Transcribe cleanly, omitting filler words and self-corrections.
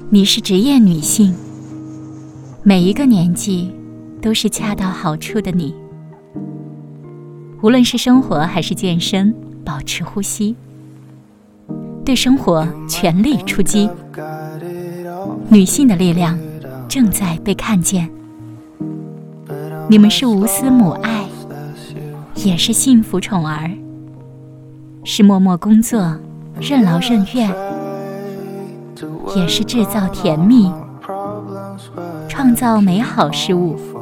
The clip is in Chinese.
你是职业女性，每一个年纪都是恰到好处的你。无论是生活还是健身，保持呼吸，对生活全力出击。女性的力量正在被看见，你们是无私母爱，也是幸福宠儿，是默默工作，任劳任怨，也是制造甜蜜，创造美好事物。